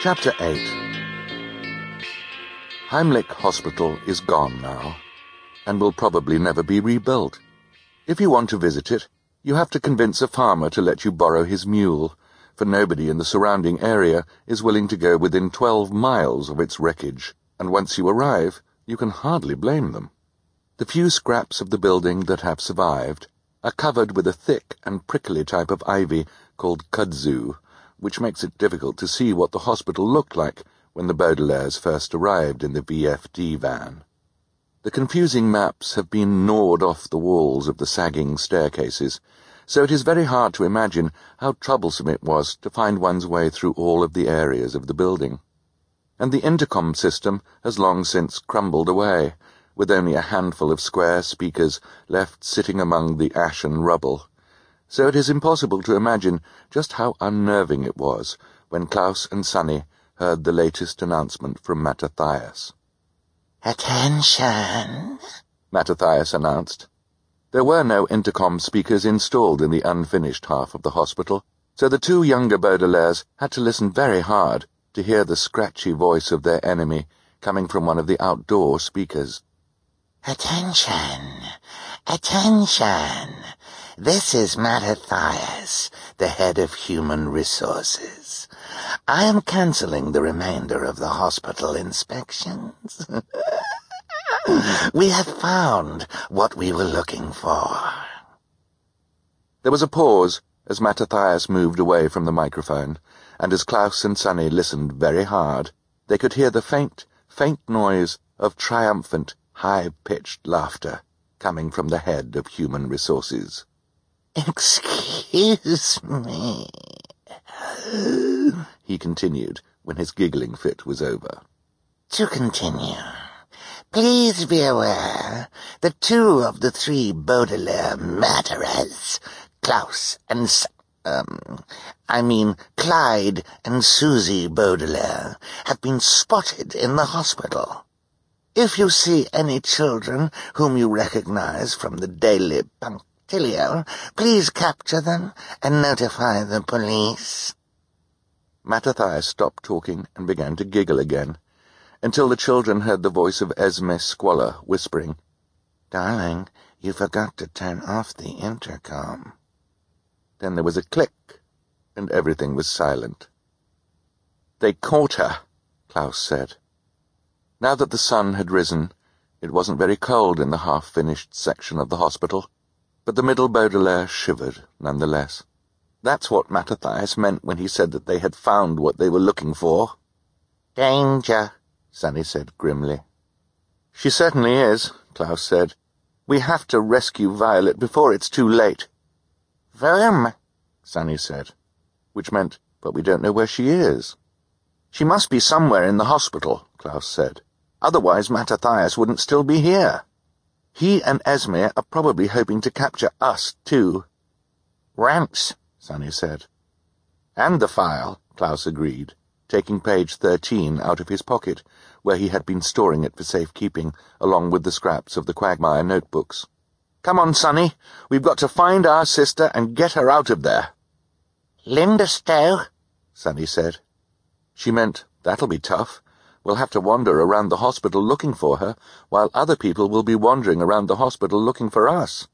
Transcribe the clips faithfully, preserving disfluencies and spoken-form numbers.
Chapter eight. Heimlich Hospital is gone now, and will probably never be rebuilt. If you want to visit it, you have to convince a farmer to let you borrow his mule, for nobody in the surrounding area is willing to go within twelve miles of its wreckage, and once you arrive, you can hardly blame them. The few scraps of the building that have survived are covered with a thick and prickly type of ivy called kudzu, which makes it difficult to see what the hospital looked like when the Baudelaires first arrived in the V F D van. The confusing maps have been gnawed off the walls of the sagging staircases, so it is very hard to imagine how troublesome it was to find one's way through all of the areas of the building. And the intercom system has long since crumbled away, with only a handful of square speakers left sitting among the ash and rubble, so it is impossible to imagine just how unnerving it was when Klaus and Sunny heard the latest announcement from Mattathias. "Attention," Mattathias announced. There were no intercom speakers installed in the unfinished half of the hospital, so the two younger Baudelaires had to listen very hard to hear the scratchy voice of their enemy coming from one of the outdoor speakers. "Attention, attention. This is Mattathias, the head of human resources. I am cancelling the remainder of the hospital inspections. We have found what we were looking for." There was a pause as Mattathias moved away from the microphone, and as Klaus and Sunny listened very hard, they could hear the faint, faint noise of triumphant, high-pitched laughter coming from the head of human resources. "Excuse me," he continued when his giggling fit was over. "To continue, please be aware that two of the three Baudelaire murderers, Klaus and S- um, I mean Clyde and Susie Baudelaire, have been spotted in the hospital. If you see any children whom you recognize from the Daily Punctilio, please capture them and notify the police." Mattathias stopped talking and began to giggle again, until the children heard the voice of Esme Squalor whispering, "Darling, you forgot to turn off the intercom." Then there was a click, and everything was silent. "They caught her," Klaus said. Now that the sun had risen, it wasn't very cold in the half-finished section of the hospital, but the middle Baudelaire shivered nonetheless. That's what Mattathias meant when he said that they had found what they were looking for. "Danger," Sunny said grimly. "She certainly is," Klaus said. "We have to rescue Violet before it's too late." "Vroom," Sunny said, which meant, but we don't know where she is. "She must be somewhere in the hospital," Klaus said. "Otherwise Mattathias wouldn't still be here. He and Esme are probably hoping to capture us, too." "Ramps," Sunny said. "And the file," Klaus agreed, taking page thirteen out of his pocket, where he had been storing it for safekeeping, along with the scraps of the Quagmire notebooks. "Come on, Sunny. We've got to find our sister and get her out of there." "Linderstow," Sunny said. She meant, that'll be tough. We'll have to wander around the hospital looking for her, while other people will be wandering around the hospital looking for us.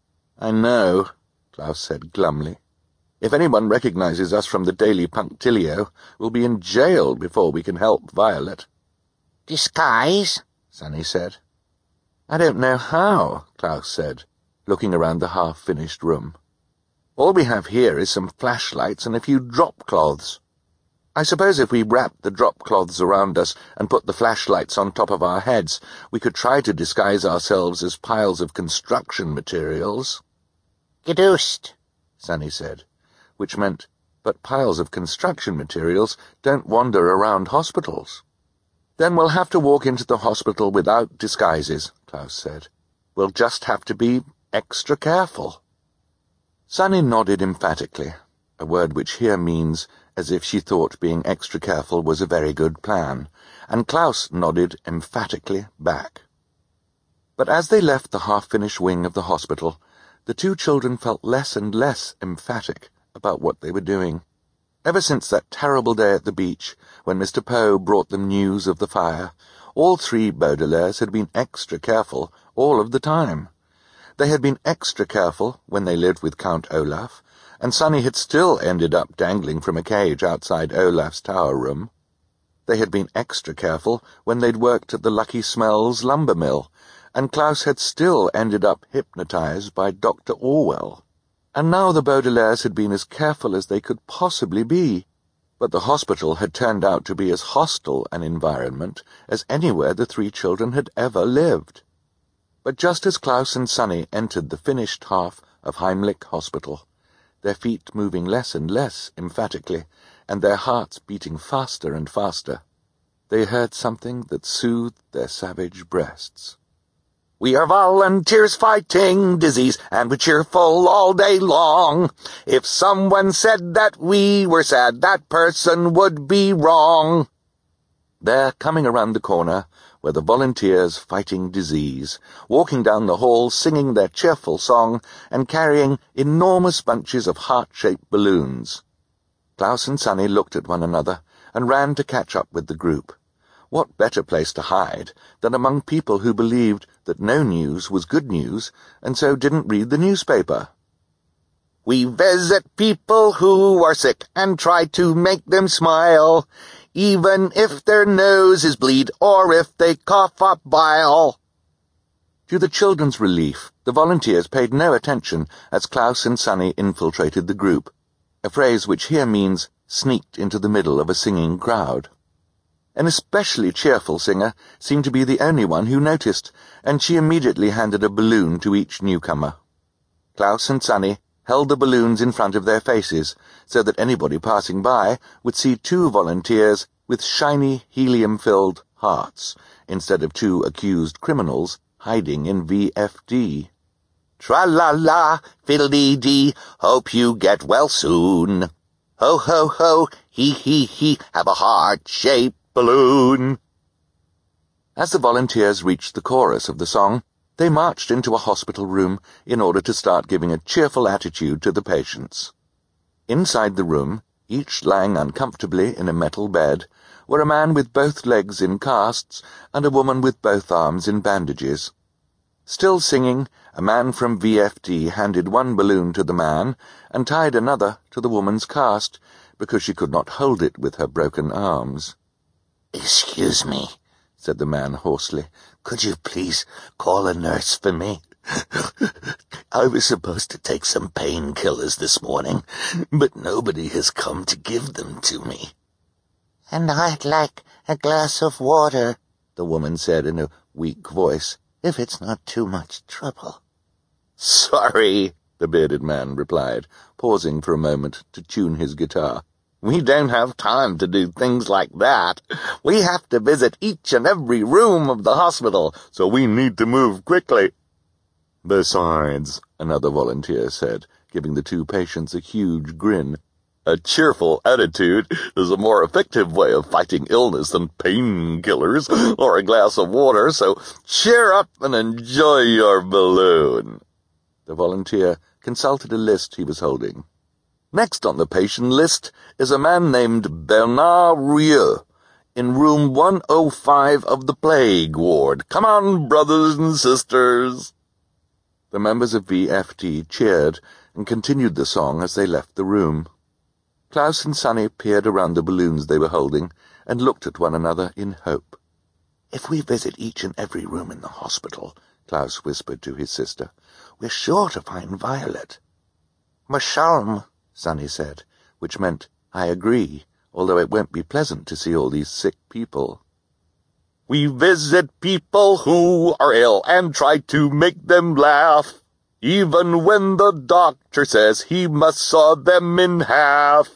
"I know," Klaus said glumly. "If anyone recognizes us from the Daily Punctilio, we'll be in jail before we can help Violet." "Disguise," Sunny said. "I don't know how," Klaus said, looking around the half-finished room. "All we have here is some flashlights and a few drop cloths. I suppose if we wrapped the drop cloths around us and put the flashlights on top of our heads, we could try to disguise ourselves as piles of construction materials." "Gedoost," Sunny said, which meant, but piles of construction materials don't wander around hospitals. "Then we'll have to walk into the hospital without disguises," Klaus said. "We'll just have to be extra careful." Sunny nodded emphatically, a word which here means as if she thought being extra careful was a very good plan, and Klaus nodded emphatically back. But as they left the half-finished wing of the hospital, the two children felt less and less emphatic about what they were doing. Ever since that terrible day at the beach, when Mister Poe brought them news of the fire, all three Baudelaires had been extra careful all of the time. They had been extra careful when they lived with Count Olaf, and Sonny had still ended up dangling from a cage outside Olaf's tower room. They had been extra careful when they'd worked at the Lucky Smells lumber mill, and Klaus had still ended up hypnotized by Doctor Orwell. And now the Baudelaires had been as careful as they could possibly be, but the hospital had turned out to be as hostile an environment as anywhere the three children had ever lived. But just as Klaus and Sonny entered the finished half of Heimlich Hospital, their feet moving less and less emphatically, and their hearts beating faster and faster, they heard something that soothed their savage breasts. "We are volunteers fighting disease, and we're cheerful all day long. If someone said that we were sad, that person would be wrong." There, coming around the corner, were the volunteers fighting disease, walking down the hall singing their cheerful song and carrying enormous bunches of heart-shaped balloons. Klaus and Sonny looked at one another and ran to catch up with the group. What better place to hide than among people who believed that no news was good news and so didn't read the newspaper? "We visit people who are sick and try to make them smile, even if their noses bleed or if they cough up bile." To the children's relief, the volunteers paid no attention as Klaus and Sonny infiltrated the group, a phrase which here means sneaked into the middle of a singing crowd. An especially cheerful singer seemed to be the only one who noticed, and she immediately handed a balloon to each newcomer. Klaus and Sonny held the balloons in front of their faces so that anybody passing by would see two volunteers with shiny, helium-filled hearts instead of two accused criminals hiding in V F D. "Tra-la-la, fiddle-dee-dee, hope you get well soon. Ho-ho-ho, hee-hee-hee, have a heart-shaped balloon." As the volunteers reached the chorus of the song, they marched into a hospital room in order to start giving a cheerful attitude to the patients. Inside the room, each lying uncomfortably in a metal bed, were a man with both legs in casts and a woman with both arms in bandages. Still singing, a man from V F D handed one balloon to the man and tied another to the woman's cast because she could not hold it with her broken arms. "Excuse me," said the man hoarsely. "Could you please call a nurse for me? I was supposed to take some painkillers this morning, but nobody has come to give them to me." "And I'd like a glass of water," the woman said in a weak voice, "if it's not too much trouble." "Sorry," the bearded man replied, pausing for a moment to tune his guitar. "We don't have time to do things like that. We have to visit each and every room of the hospital, so we need to move quickly." "Besides," another volunteer said, giving the two patients a huge grin, "a cheerful attitude is a more effective way of fighting illness than painkillers or a glass of water, so cheer up and enjoy your balloon." The volunteer consulted a list he was holding. "Next on the patient list is a man named Bernard Rieu, in room one oh five of the plague ward. Come on, brothers and sisters." The members of V F D cheered and continued the song as they left the room. Klaus and Sonny peered around the balloons they were holding and looked at one another in hope. "If we visit each and every room in the hospital," Klaus whispered to his sister, "we're sure to find Violet." "Mashalm," Sonny said, which meant, "I agree, although it won't be pleasant to see all these sick people." "We visit people who are ill and try to make them laugh, even when the doctor says he must saw them in half."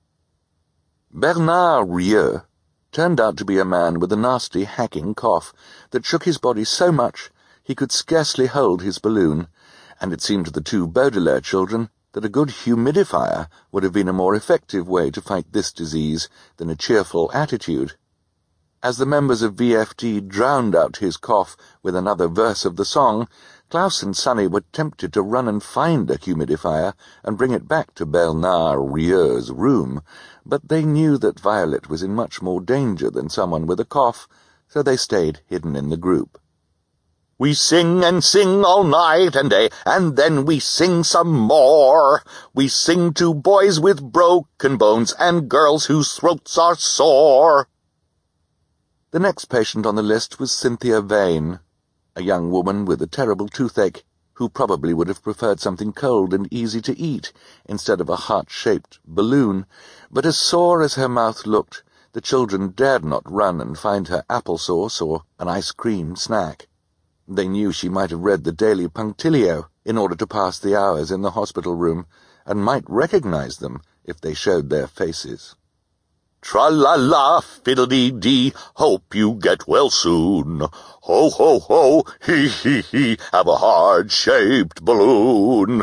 Bernard Rieu turned out to be a man with a nasty hacking cough that shook his body so much he could scarcely hold his balloon, and it seemed to the two Baudelaire children that a good humidifier would have been a more effective way to fight this disease than a cheerful attitude. As the members of V F D drowned out his cough with another verse of the song, Klaus and Sunny were tempted to run and find a humidifier and bring it back to Bernard Rieux's room, but they knew that Violet was in much more danger than someone with a cough, so they stayed hidden in the group. We sing and sing all night and day, and then we sing some more. We sing to boys with broken bones and girls whose throats are sore. The next patient on the list was Cynthia Vane, a young woman with a terrible toothache, who probably would have preferred something cold and easy to eat instead of a heart-shaped balloon, but as sore as her mouth looked, the children dared not run and find her applesauce or an ice cream snack. They knew she might have read the Daily Punctilio in order to pass the hours in the hospital room, and might recognize them if they showed their faces. Tra-la-la, fiddle-dee-dee, hope you get well soon. Ho, ho, ho, hee-hee-hee, have a heart-shaped balloon.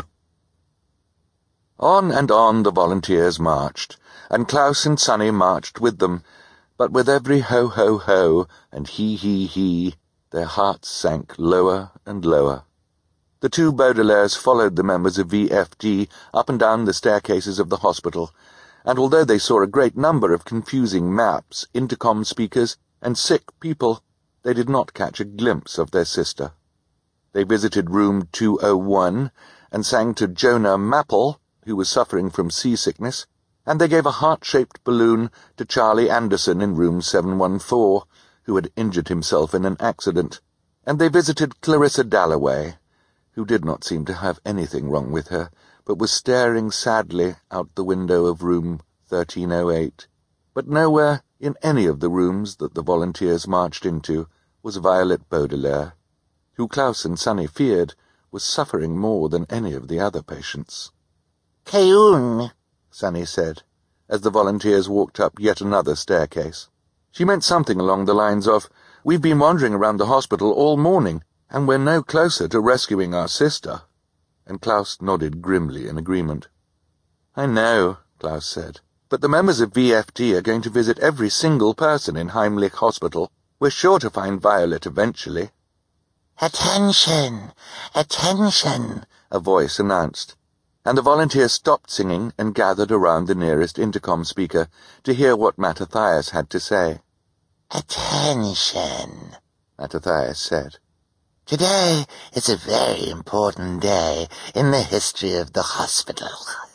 On and on the volunteers marched, and Klaus and Sunny marched with them, but with every ho-ho-ho and hee-hee-hee, their hearts sank lower and lower. The two Baudelaires followed the members of V F D up and down the staircases of the hospital, and although they saw a great number of confusing maps, intercom speakers, and sick people, they did not catch a glimpse of their sister. They visited room two oh one, and sang to Jonah Mapple, who was suffering from seasickness, and they gave a heart-shaped balloon to Charlie Anderson in room seven one four, who had injured himself in an accident, and they visited Clarissa Dalloway, who did not seem to have anything wrong with her, but was staring sadly out the window of room thirteen oh eight. But nowhere in any of the rooms that the volunteers marched into was Violet Baudelaire, who Klaus and Sunny feared was suffering more than any of the other patients. Keun, Sunny said, as the volunteers walked up yet another staircase. She meant something along the lines of, "We've been wandering around the hospital all morning, and we're no closer to rescuing our sister." And Klaus nodded grimly in agreement. "I know," Klaus said, "but the members of V F D are going to visit every single person in Heimlich Hospital. We're sure to find Violet eventually." "Attention! Attention!" a voice announced, and the volunteers stopped singing and gathered around the nearest intercom speaker to hear what Mattathias had to say. "Attention," Mattathias said. "Today is a very important day in the history of the hospital.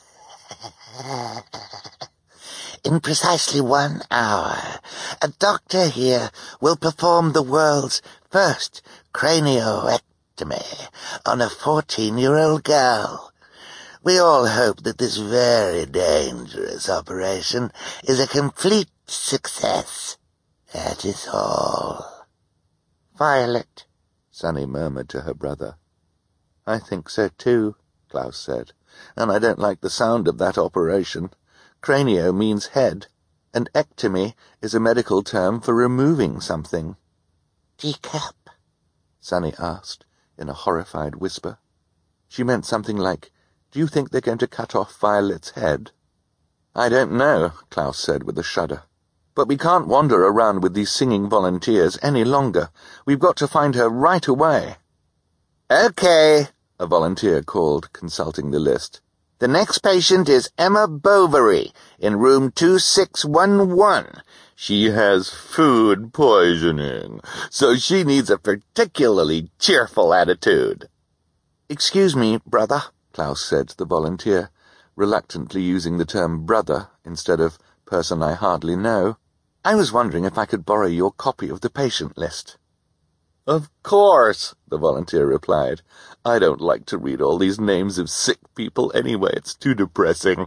In precisely one hour, a doctor here will perform the world's first cranioectomy on a fourteen-year-old girl. We all hope that this very dangerous operation is a complete success. That is all." "Violet," Sunny murmured to her brother. "I think so too," Klaus said, "and I don't like the sound of that operation. Cranio means head, and ectomy is a medical term for removing something." "Decap?" Sunny asked, in a horrified whisper. She meant something like, "Do you think they're going to cut off Violet's head?" "I don't know," Klaus said with a shudder. "But we can't wander around with these singing volunteers any longer. We've got to find her right away." "Okay," a volunteer called, consulting the list. "The next patient is Emma Bovary in room two six one one. She has food poisoning, so she needs a particularly cheerful attitude." "Excuse me, brother," Klaus said to the volunteer, reluctantly using the term brother instead of person I hardly know. "I was wondering if I could borrow your copy of the patient list." "Of course," the volunteer replied. "I don't like to read all these names of sick people anyway. It's too depressing.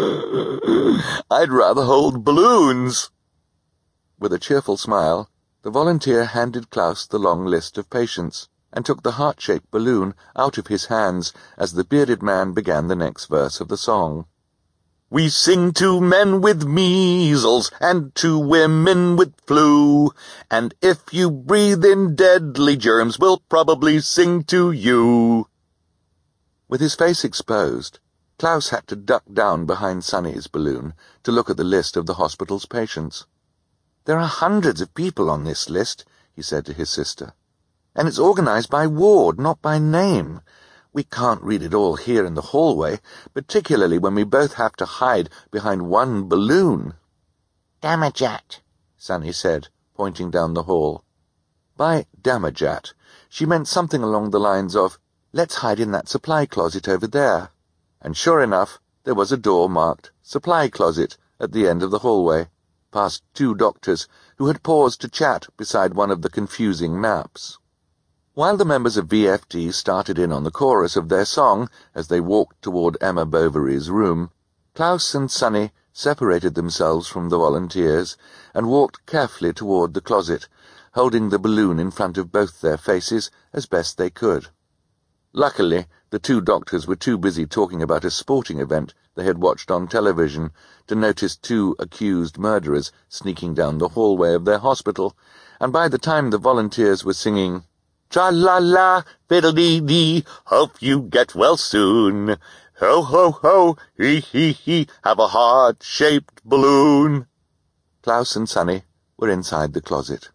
I'd rather hold balloons." With a cheerful smile, the volunteer handed Klaus the long list of patients, and took the heart-shaped balloon out of his hands as the bearded man began the next verse of the song. "We sing to men with measles, and to women with flu, and if you breathe in deadly germs, we'll probably sing to you." With his face exposed, Klaus had to duck down behind Sunny's balloon to look at the list of the hospital's patients. "There are hundreds of people on this list," he said to his sister. And it's organized by ward, not by name. We can't read it all here in the hallway, particularly when we both have to hide behind one balloon. Damajat, Sunny said, pointing down the hall. By Damajat, she meant something along the lines of, let's hide in that supply closet over there. And sure enough, there was a door marked Supply Closet at the end of the hallway, past two doctors who had paused to chat beside one of the confusing maps. While the members of V F D started in on the chorus of their song as they walked toward Emma Bovary's room, Klaus and Sunny separated themselves from the volunteers and walked carefully toward the closet, holding the balloon in front of both their faces as best they could. Luckily, the two doctors were too busy talking about a sporting event they had watched on television to notice two accused murderers sneaking down the hallway of their hospital, and by the time the volunteers were singing, "Tra-la-la, fiddle-dee-dee, hope you get well soon. Ho-ho-ho, hee-hee-hee, have a heart-shaped balloon," Klaus and Sunny were inside the closet.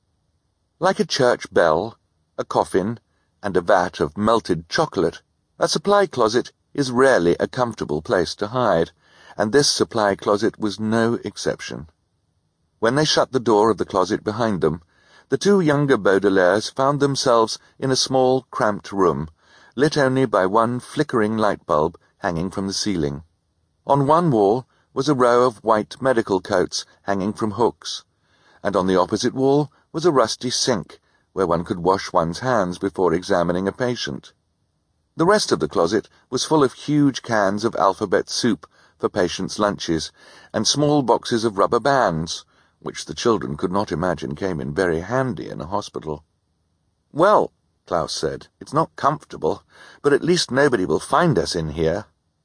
Like a church bell, a coffin, and a vat of melted chocolate, a supply closet is rarely a comfortable place to hide, and this supply closet was no exception. When they shut the door of the closet behind them, the two younger Baudelaires found themselves in a small, cramped room, lit only by one flickering light bulb hanging from the ceiling. On one wall was a row of white medical coats hanging from hooks, and on the opposite wall was a rusty sink where one could wash one's hands before examining a patient. The rest of the closet was full of huge cans of alphabet soup for patients' lunches, and small boxes of rubber bands, which the children could not imagine came in very handy in a hospital. "Well," Klaus said, "it's not comfortable, but at least nobody will find us in here."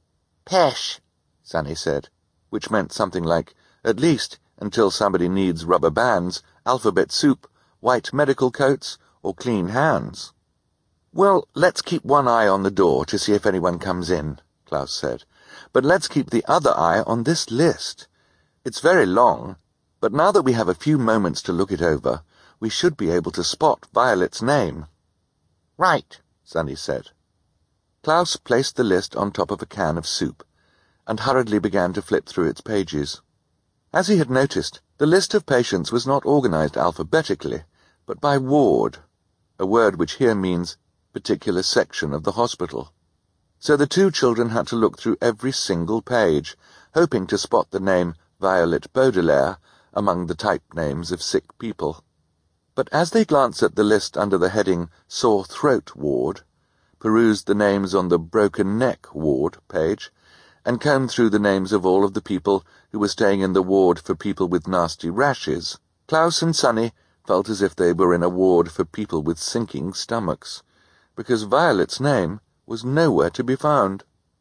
Pesh, Sunny said, which meant something like, at least until somebody needs rubber bands, alphabet soup, white medical coats, or clean hands. "Well, let's keep one eye on the door to see if anyone comes in," Klaus said. "But let's keep the other eye on this list. It's very long, but now that we have a few moments to look it over, we should be able to spot Violet's name." Right, Sunny said. Klaus placed the list on top of a can of soup, and hurriedly began to flip through its pages. As he had noticed, the list of patients was not organized alphabetically, but by ward, a word which here means particular section of the hospital. So the two children had to look through every single page, hoping to spot the name Violet Baudelaire among the type names of sick people. But as they glanced at the list under the heading Sore Throat Ward, perused the names on the Broken Neck Ward page, and combed through the names of all of the people who were staying in the ward for people with nasty rashes, Klaus and Sunny felt as if they were in a ward for people with sinking stomachs, because Violet's name was nowhere to be found.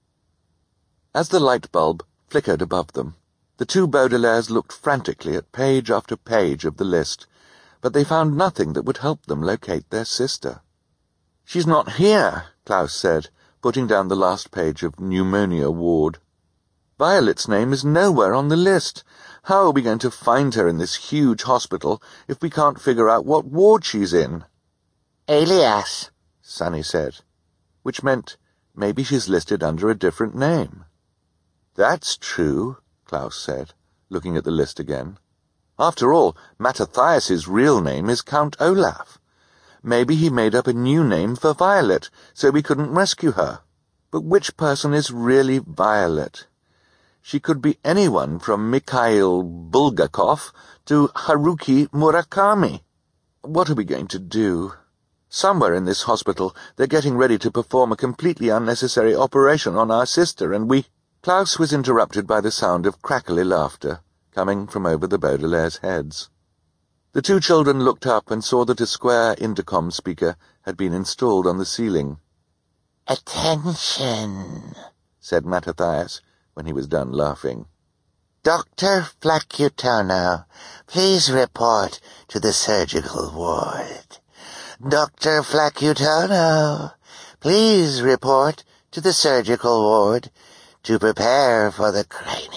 As the light bulb flickered above them, the two Baudelaires looked frantically at page after page of the list, but they found nothing that would help them locate their sister. "She's not here," Klaus said, putting down the last page of Pneumonia Ward. "Violet's name is nowhere on the list. How are we going to find her in this huge hospital if we can't figure out what ward she's in?" Alias, Sunny said, which meant maybe she's listed under a different name. "That's true," Klaus said, looking at the list again. "After all, Mattathias's real name is Count Olaf. Maybe he made up a new name for Violet, so we couldn't rescue her. But which person is really Violet? She could be anyone from Mikhail Bulgakov to Haruki Murakami. What are we going to do? Somewhere in this hospital they're getting ready to perform a completely unnecessary operation on our sister, and we—" Klaus was interrupted by the sound of crackly laughter coming from over the Baudelaire's heads. The two children looked up and saw that a square intercom speaker had been installed on the ceiling. "Attention," said Mattathias when he was done laughing. "Doctor Flacutono, please report to the surgical ward. Doctor Flacutono, please report to the surgical ward to prepare for the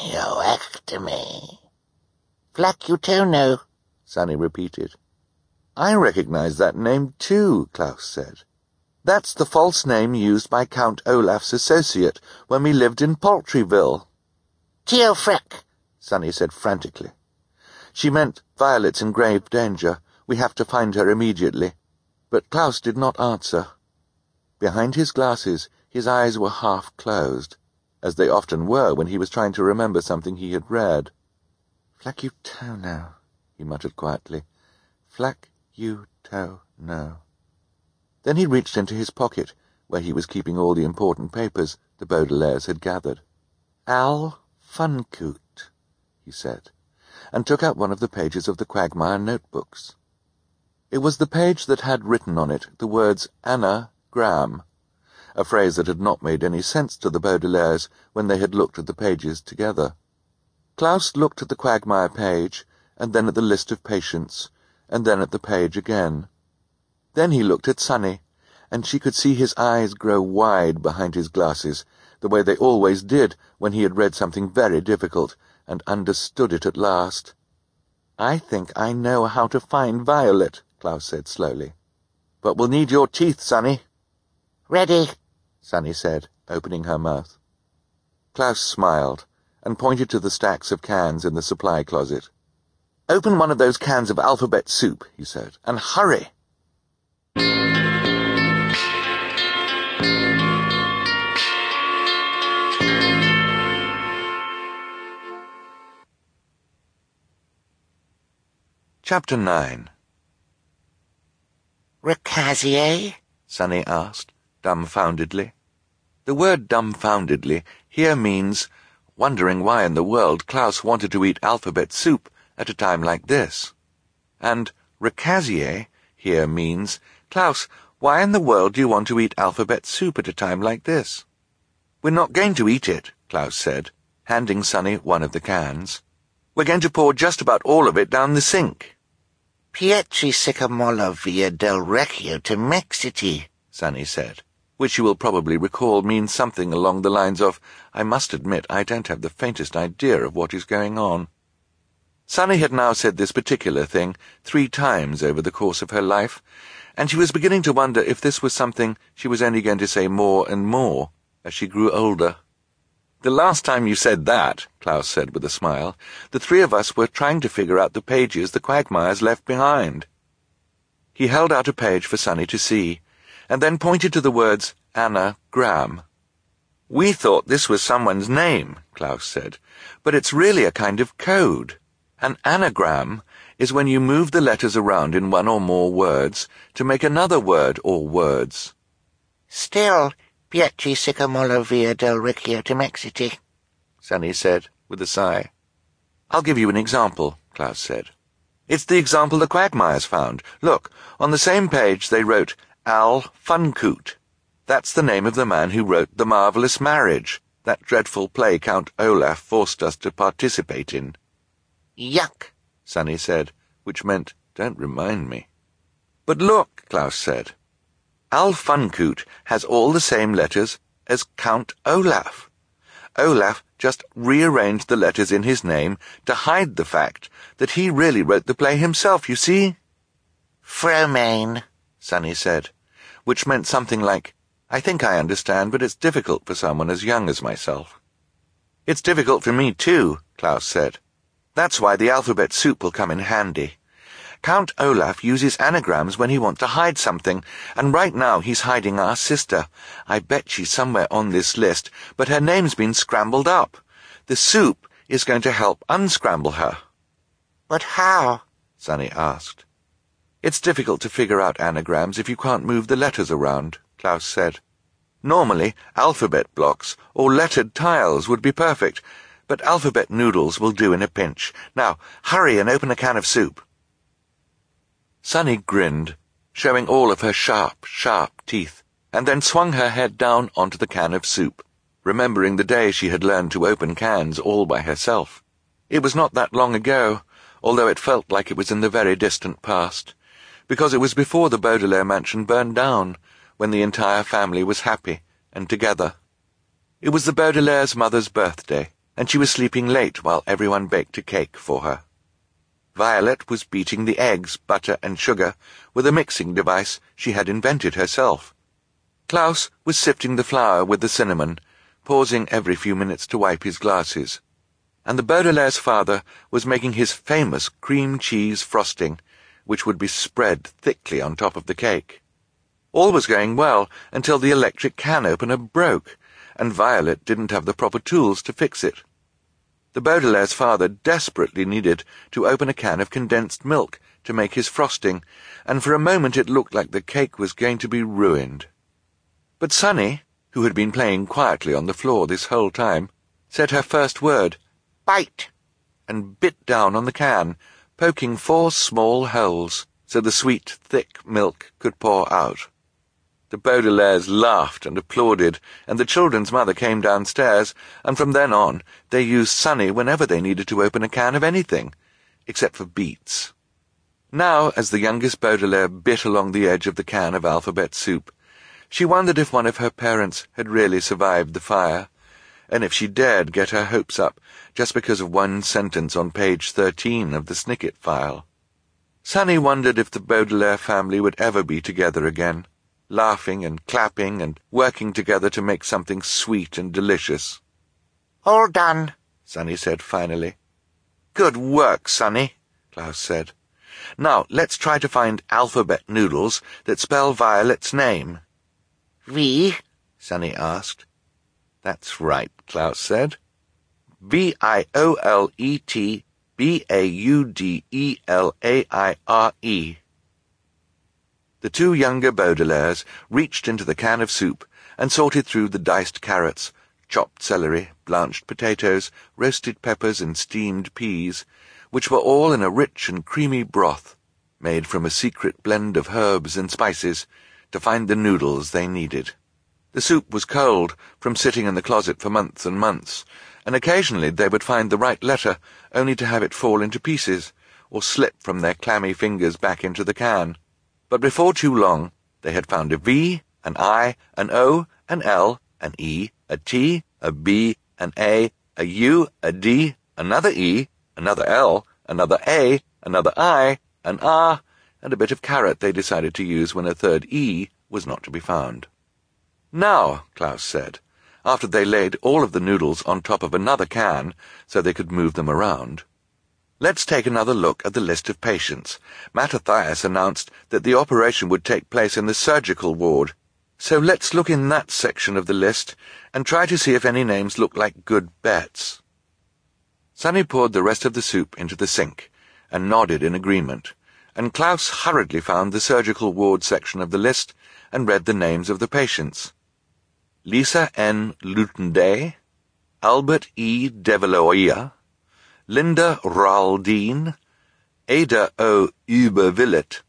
cranioectomy." "Flacutono," Sunny repeated. I recognize that name too, Klaus said. That's the false name used by Count Olaf's associate when we lived in Poultryville. Teofric, Sunny said frantically. She meant Violet's in grave danger. We have to find her immediately. But Klaus did not answer. Behind his glasses, his eyes were half closed, as they often were when he was trying to remember something he had read. Flack you toe now, he muttered quietly. Flack you toe no. Then he reached into his pocket, where he was keeping all the important papers the Baudelaires had gathered. Al Funcoot, he said, and took out one of the pages of the Quagmire notebooks. It was the page that had written on it the words Anna Graham, a phrase that had not made any sense to the Baudelaires when they had looked at the pages together. Klaus looked at the Quagmire page, and then at the list of patients, and then at the page again. Then he looked at Sunny, and she could see his eyes grow wide behind his glasses, the way they always did when he had read something very difficult and understood it at last. I think I know how to find Violet, Klaus said slowly. But we'll need your teeth, Sunny. Ready, Sunny said, opening her mouth. Klaus smiled and pointed to the stacks of cans in the supply closet. Open one of those cans of alphabet soup, he said, and hurry. Chapter nine. Recasier? Sunny asked, dumbfoundedly. The word dumbfoundedly here means wondering why in the world Klaus wanted to eat alphabet soup at a time like this. And recasier here means, Klaus, why in the world do you want to eat alphabet soup at a time like this? We're not going to eat it, Klaus said, handing Sunny one of the cans. We're going to pour just about all of it down the sink. Pietri Sycamolo via del Recchio to Mexity, Sunny said, which you will probably recall means something along the lines of, I must admit I don't have the faintest idea of what is going on. Sunny had now said this particular thing three times over the course of her life, and she was beginning to wonder if this was something she was only going to say more and more as she grew older. The last time you said that, Klaus said with a smile, the three of us were trying to figure out the pages the Quagmires left behind. He held out a page for Sunny to see, and then pointed to the words Anna Graham. We thought this was someone's name, Klaus said, but it's really a kind of code. An anagram is when you move the letters around in one or more words to make another word or words. Still, Pietri Sycamolo via del Recchio to Mexity, Sunny said, with a sigh. I'll give you an example, Klaus said. It's the example the Quagmires found. Look, on the same page they wrote Al Funcoot. That's the name of the man who wrote The Marvellous Marriage, that dreadful play Count Olaf forced us to participate in. Yuck, Sunny said, which meant, don't remind me. But look, Klaus said. Al Funcoot has all the same letters as Count Olaf. Olaf just rearranged the letters in his name to hide the fact that he really wrote the play himself, you see? Fromain, Sunny said, which meant something like, I think I understand, but it's difficult for someone as young as myself. It's difficult for me too, Klaus said. That's why the alphabet soup will come in handy. Count Olaf uses anagrams when he wants to hide something, and right now he's hiding our sister. I bet she's somewhere on this list, but her name's been scrambled up. The soup is going to help unscramble her. But how? Sunny asked. It's difficult to figure out anagrams if you can't move the letters around, Klaus said. Normally, alphabet blocks or lettered tiles would be perfect, but alphabet noodles will do in a pinch. Now, hurry and open a can of soup. Sunny grinned, showing all of her sharp, sharp teeth, and then swung her head down onto the can of soup, remembering the day she had learned to open cans all by herself. It was not that long ago, although it felt like it was in the very distant past, because it was before the Baudelaire mansion burned down, when the entire family was happy and together. It was the Baudelaire's mother's birthday, and she was sleeping late while everyone baked a cake for her. Violet was beating the eggs, butter, and sugar with a mixing device she had invented herself. Klaus was sifting the flour with the cinnamon, pausing every few minutes to wipe his glasses. And the Baudelaire's father was making his famous cream cheese frosting, which would be spread thickly on top of the cake. All was going well until the electric can opener broke, and Violet didn't have the proper tools to fix it. The Baudelaire's father desperately needed to open a can of condensed milk to make his frosting, and for a moment it looked like the cake was going to be ruined. But Sunny, who had been playing quietly on the floor this whole time, said her first word, "Bite," and bit down on the can, poking four small holes so the sweet, thick milk could pour out. The Baudelaires laughed and applauded, and the children's mother came downstairs, and from then on they used Sunny whenever they needed to open a can of anything, except for beets. Now, as the youngest Baudelaire bit along the edge of the can of alphabet soup, she wondered if one of her parents had really survived the fire, and if she dared get her hopes up just because of one sentence on page thirteen of the Snicket file. Sunny wondered if the Baudelaire family would ever be together again, laughing and clapping and working together to make something sweet and delicious. "All done," Sunny said finally. "Good work, Sunny," Klaus said. "Now let's try to find alphabet noodles that spell Violet's name." "V?" Sunny asked. "That's right," Klaus said. V I O L E T B A U D E L A I R E. The two younger Baudelaires reached into the can of soup and sorted through the diced carrots, chopped celery, blanched potatoes, roasted peppers, and steamed peas, which were all in a rich and creamy broth, made from a secret blend of herbs and spices, to find the noodles they needed. The soup was cold from sitting in the closet for months and months, and occasionally they would find the right letter only to have it fall into pieces, or slip from their clammy fingers back into the can. But before too long, they had found a V, an I, an O, an L, an E, a T, a B, an A, a U, a D, another E, another L, another A, another I, an R, and a bit of carrot they decided to use when a third E was not to be found. "Now," Klaus said, after they laid all of the noodles on top of another can so they could move them around, "let's take another look at the list of patients. Mattathias announced that the operation would take place in the surgical ward, so let's look in that section of the list and try to see if any names look like good bets." Sunny poured the rest of the soup into the sink and nodded in agreement, and Klaus hurriedly found the surgical ward section of the list and read the names of the patients. Lisa N. Lutenday, Albert E. Develoia, Linda Raldine, Ada O. Ubervillet,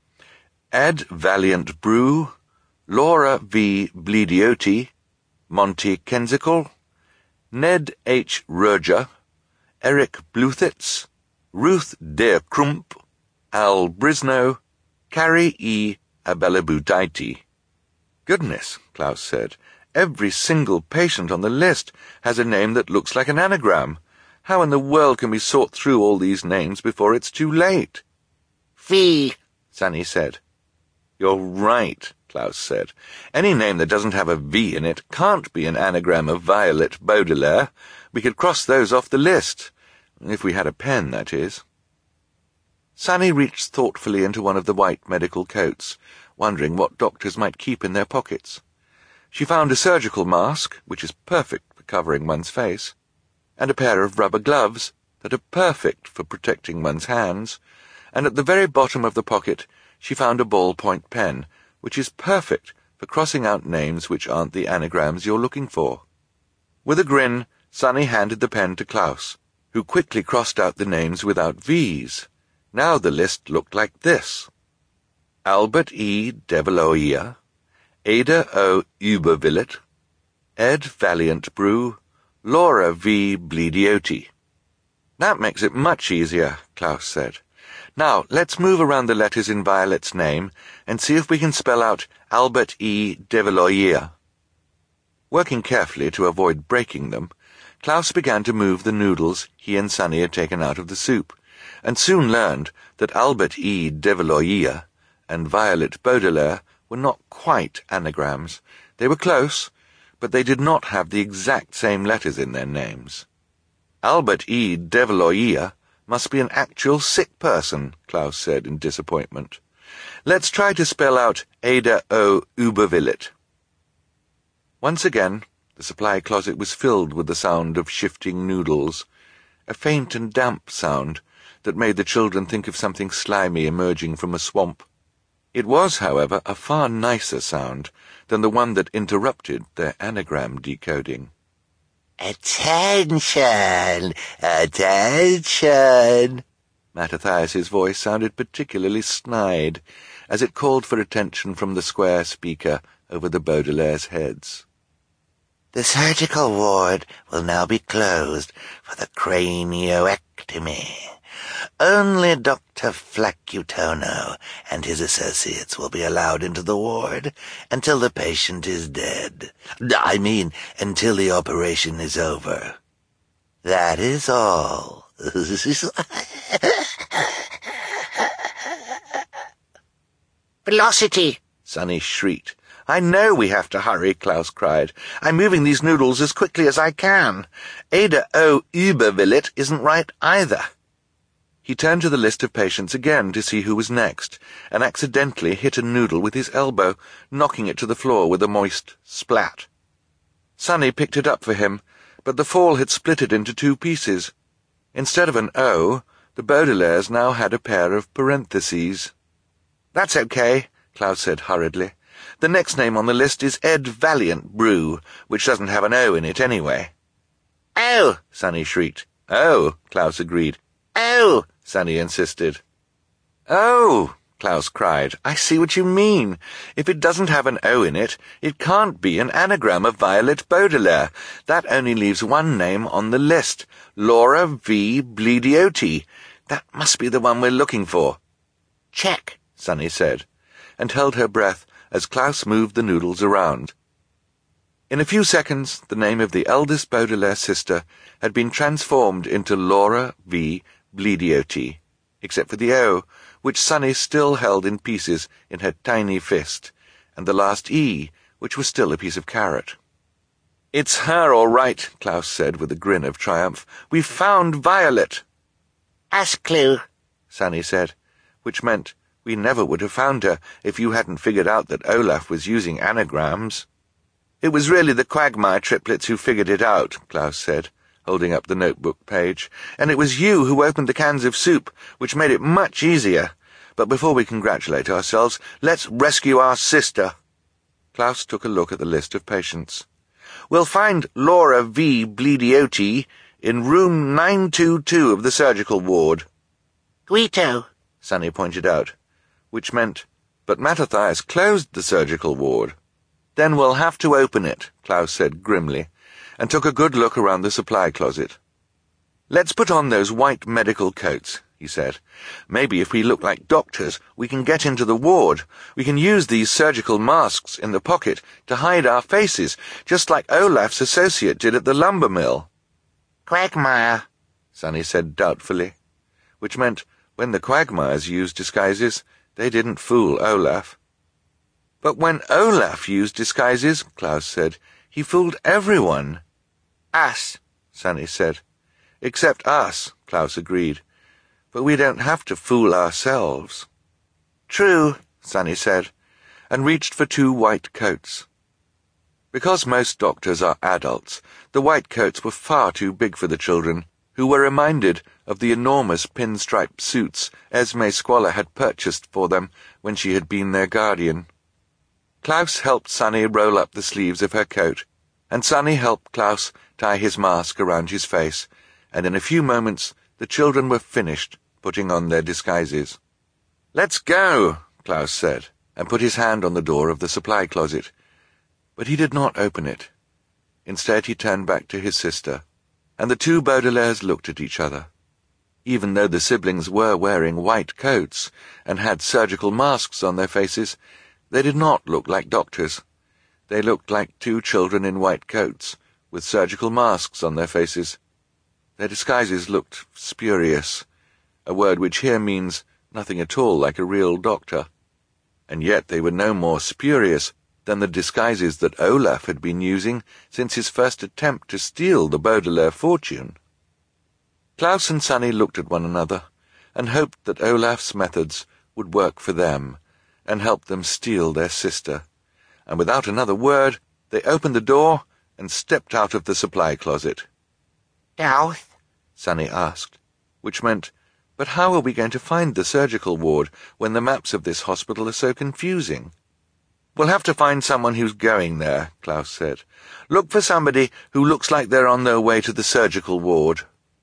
Ed Valiant Brew, Laura V. Bleedioti, Monty Kensicle, Ned H. Roger, Eric Bluthitz, Ruth Deer Crump, Al Brisno, Carrie E. Abelabutaiti. "Goodness," Klaus said, "every single patient on the list has a name that looks like an anagram. How in the world can we sort through all these names before it's too late?" "V," Sunny said. "You're right," Klaus said. "Any name that doesn't have a V in it can't be an anagram of Violet Baudelaire. We could cross those off the list. If we had a pen, that is." Sunny reached thoughtfully into one of the white medical coats, wondering what doctors might keep in their pockets. She found a surgical mask, which is perfect for covering one's face, and a pair of rubber gloves that are perfect for protecting one's hands, and at the very bottom of the pocket she found a ballpoint pen, which is perfect for crossing out names which aren't the anagrams you're looking for. With a grin, Sunny handed the pen to Klaus, who quickly crossed out the names without V's. Now the list looked like this: Albert E. Develoia, Ada O. Ubervillet, Ed Valiant Brew, Laura V. Bleedioti. "That makes it much easier," Klaus said. "Now, let's move around the letters in Violet's name and see if we can spell out Albert E. Develoia." Working carefully to avoid breaking them, Klaus began to move the noodles he and Sunny had taken out of the soup, and soon learned that Albert E. de Valois and Violet Baudelaire were not quite anagrams. They were close, but they did not have the exact same letters in their names. Albert E. de Valois must be an actual sick person, Klaus said in disappointment. Let's try to spell out Ada O. Ubervillet. Once again, the supply closet was filled with the sound of shifting noodles, a faint and damp sound that made the children think of something slimy emerging from a swamp. It was, however, a far nicer sound than the one that interrupted their anagram decoding. Attention! Attention! Mattathias's voice sounded particularly snide as it called for attention from the square speaker over the Baudelaire's heads. The surgical ward will now be closed for the cranioectomy. Only Doctor Flacutono and his associates will be allowed into the ward until the patient is dead. I mean, until the operation is over. That is all. Velocity! Sonny shrieked. I know we have to hurry, Klaus cried. I'm moving these noodles as quickly as I can. Ada O. Ubervillet isn't right either. He turned to the list of patients again to see who was next, and accidentally hit a noodle with his elbow, knocking it to the floor with a moist splat. Sonny picked it up for him, but the fall had split it into two pieces. Instead of an O, the Baudelaires now had a pair of parentheses. That's okay, Klaus said hurriedly. The next name on the list is Ed Valiant Brew, which doesn't have an O in it anyway. Oh! Sonny shrieked. Oh, Klaus agreed. Oh! Sonny insisted. Oh! Klaus cried. I see what you mean. If it doesn't have an O in it, it can't be an anagram of Violet Baudelaire. That only leaves one name on the list, Laura V. Bleediotti. That must be the one we're looking for. Check, Sonny said, and held her breath as Klaus moved the noodles around. In a few seconds, the name of the eldest Baudelaire sister had been transformed into Laura V. Bleediotti, except for the O, which Sonny still held in pieces in her tiny fist, and the last E, which was still a piece of carrot. It's her, all right, Klaus said with a grin of triumph. We've found Violet. As clue, Sonny said, which meant we never would have found her if you hadn't figured out that Olaf was using anagrams. It was really the Quagmire triplets who figured it out, Klaus said, holding up the notebook page, and it was you who opened the cans of soup, which made it much easier. But before we congratulate ourselves, let's rescue our sister. Klaus took a look at the list of patients. We'll find Laura V. Bleediotti in room nine two two of the surgical ward. Guito, Sonny pointed out, which meant, but Mattathias closed the surgical ward. Then we'll have to open it, Klaus said grimly, and took a good look around the supply closet. Let's put on those white medical coats, he said. Maybe if we look like doctors, we can get into the ward. We can use these surgical masks in the pocket to hide our faces, just like Olaf's associate did at the lumber mill. Quagmire, Sonny said doubtfully, which meant when the Quagmires used disguises, they didn't fool Olaf. But when Olaf used disguises, Klaus said, he fooled everyone. Us, Sonny said. Except us, Klaus agreed. But we don't have to fool ourselves. True, Sonny said, and reached for two white coats. Because most doctors are adults, the white coats were far too big for the children, who were reminded of the enormous pinstripe suits Esme Squalor had purchased for them when she had been their guardian. Klaus helped Sonny roll up the sleeves of her coat, and Sonny helped Klaus tie his mask around his face, and in a few moments the children were finished putting on their disguises. Let's go, Klaus said, and put his hand on the door of the supply closet. But he did not open it. Instead he turned back to his sister, and the two Baudelaires looked at each other. Even though the siblings were wearing white coats and had surgical masks on their faces, they did not look like doctors. They looked like two children in white coats, with surgical masks on their faces. Their disguises looked spurious, a word which here means nothing at all like a real doctor. And yet they were no more spurious than the disguises that Olaf had been using since his first attempt to steal the Baudelaire fortune. Klaus and Sunny looked at one another and hoped that Olaf's methods would work for them and help them steal their sister, and without another word they opened the door and stepped out of the supply closet. "Douth?" Sunny asked, which meant, "But how are we going to find the surgical ward when the maps of this hospital are so confusing?" "We'll have to find someone who's going there," Klaus said. "Look for somebody who looks like they're on their way to the surgical ward."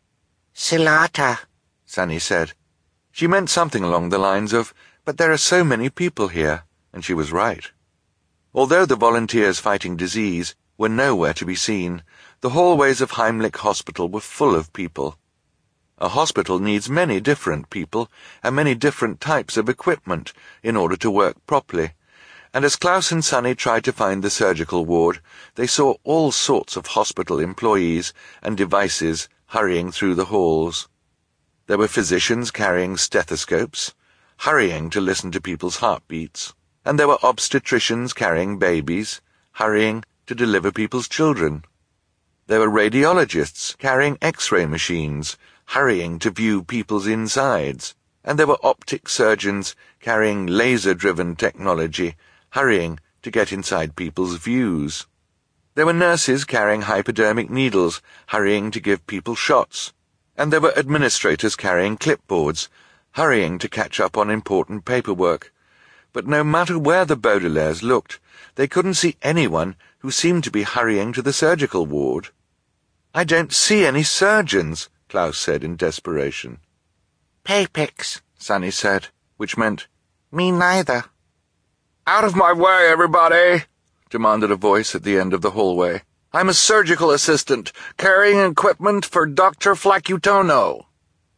"Silata," Sunny said. She meant something along the lines of, "But there are so many people here," and she was right. Although the volunteers fighting disease were nowhere to be seen, the hallways of Heimlich Hospital were full of people. A hospital needs many different people and many different types of equipment in order to work properly, and as Klaus and Sunny tried to find the surgical ward, they saw all sorts of hospital employees and devices hurrying through the halls. There were physicians carrying stethoscopes, hurrying to listen to people's heartbeats, and there were obstetricians carrying babies, hurrying to deliver people's children. There were radiologists carrying X-ray machines, hurrying to view people's insides, and there were optic surgeons carrying laser-driven technology, hurrying to get inside people's views. There were nurses carrying hypodermic needles, hurrying to give people shots, and there were administrators carrying clipboards, hurrying to catch up on important paperwork. But no matter where the Baudelaires looked, they couldn't see anyone who seemed to be hurrying to the surgical ward. "I don't see any surgeons," Klaus said in desperation. "Papix," Sunny said, which meant, "Me neither." "Out of my way, everybody!" demanded a voice at the end of the hallway. "I'm a surgical assistant, carrying equipment for Doctor Flacutono."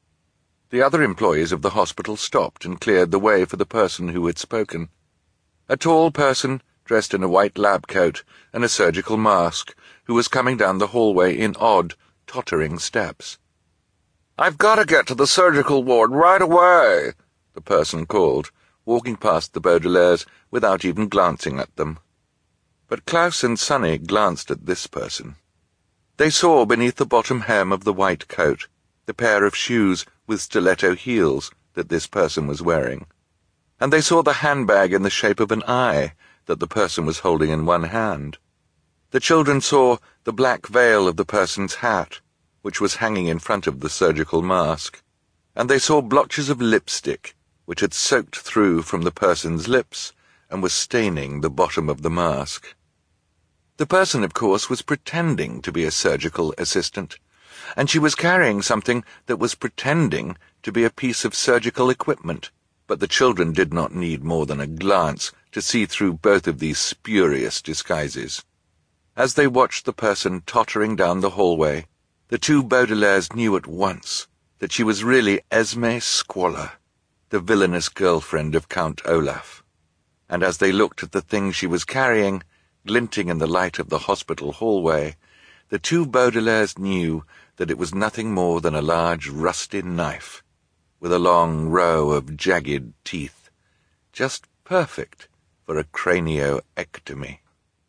The other employees of the hospital stopped and cleared the way for the person who had spoken. A tall person, dressed in a white lab coat and a surgical mask, who was coming down the hallway in odd, tottering steps. "I've got to get to the surgical ward right away," the person called, walking past the Baudelaires without even glancing at them. But Klaus and Sunny glanced at this person. They saw beneath the bottom hem of the white coat the pair of shoes with stiletto heels that this person was wearing, and they saw the handbag in the shape of an eye that the person was holding in one hand. The children saw the black veil of the person's hat, which was hanging in front of the surgical mask, and they saw blotches of lipstick, which had soaked through from the person's lips and was staining the bottom of the mask. The person, of course, was pretending to be a surgical assistant, and she was carrying something that was pretending to be a piece of surgical equipment, but the children did not need more than a glance to see through both of these spurious disguises. As they watched the person tottering down the hallway, the two Baudelaires knew at once that she was really Esme Squalor, the villainous girlfriend of Count Olaf. And as they looked at the thing she was carrying, glinting in the light of the hospital hallway, the two Baudelaires knew that it was nothing more than a large rusty knife, with a long row of jagged teeth, just perfect for a cranioectomy.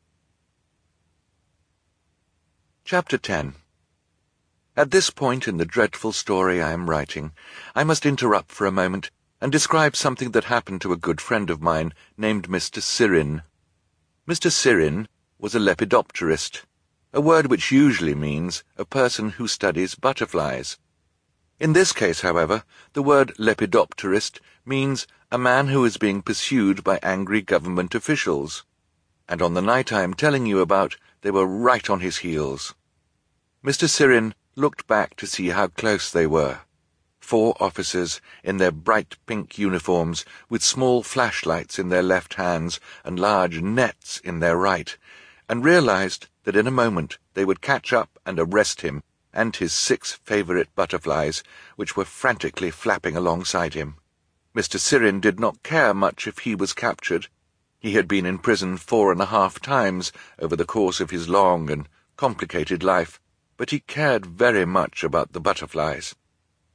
Chapter ten. At this point in the dreadful story I am writing, I must interrupt for a moment and describe something that happened to a good friend of mine named Mister Sirin. Mister Sirin was a lepidopterist, a word which usually means a person who studies butterflies. In this case, however, the word lepidopterist means a man who is being pursued by angry government officials, and on the night I am telling you about, they were right on his heels. Mister Sirin looked back to see how close they were. Four officers in their bright pink uniforms, with small flashlights in their left hands and large nets in their right, and realized that in a moment they would catch up and arrest him and his six favourite butterflies, which were frantically flapping alongside him. Mister Sirin did not care much if he was captured. He had been in prison four and a half times over the course of his long and complicated life, but he cared very much about the butterflies.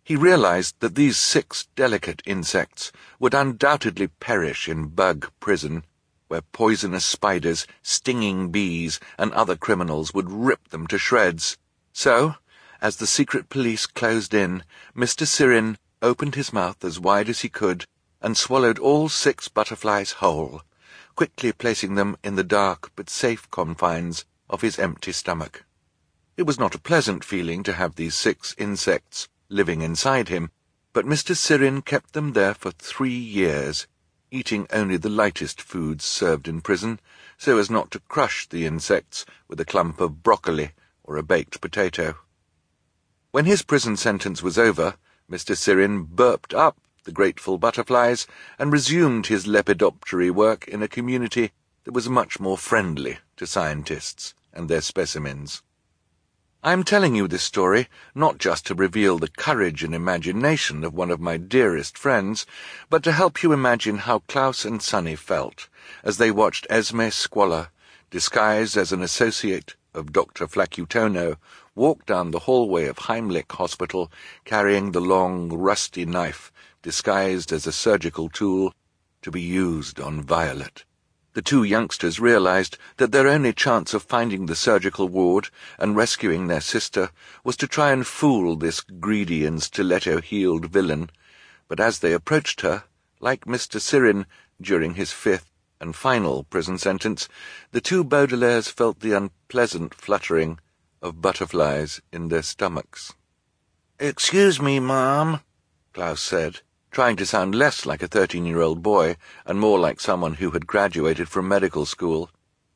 He realized that these six delicate insects would undoubtedly perish in Bug Prison, where poisonous spiders, stinging bees, and other criminals would rip them to shreds. So, as the secret police closed in, Mister Sirin opened his mouth as wide as he could and swallowed all six butterflies whole, quickly placing them in the dark but safe confines of his empty stomach. It was not a pleasant feeling to have these six insects living inside him, but Mister Sirin kept them there for three years, eating only the lightest foods served in prison, so as not to crush the insects with a clump of broccoli or a baked potato. When his prison sentence was over, Mister Sirin burped up the grateful butterflies and resumed his lepidoptery work in a community that was much more friendly to scientists and their specimens. I am telling you this story not just to reveal the courage and imagination of one of my dearest friends, but to help you imagine how Klaus and Sunny felt as they watched Esme Squalor, disguised as an associate of Doctor Flacutono, walk down the hallway of Heimlich Hospital carrying the long, rusty knife disguised as a surgical tool to be used on Violet. The two youngsters realized that their only chance of finding the surgical ward and rescuing their sister was to try and fool this greedy and stiletto-heeled villain, but as they approached her, like Mister Sirin during his fifth and final prison sentence, the two Baudelaires felt the unpleasant fluttering of butterflies in their stomachs. "Excuse me, Mom," Klaus said, trying to sound less like a thirteen-year-old boy and more like someone who had graduated from medical school.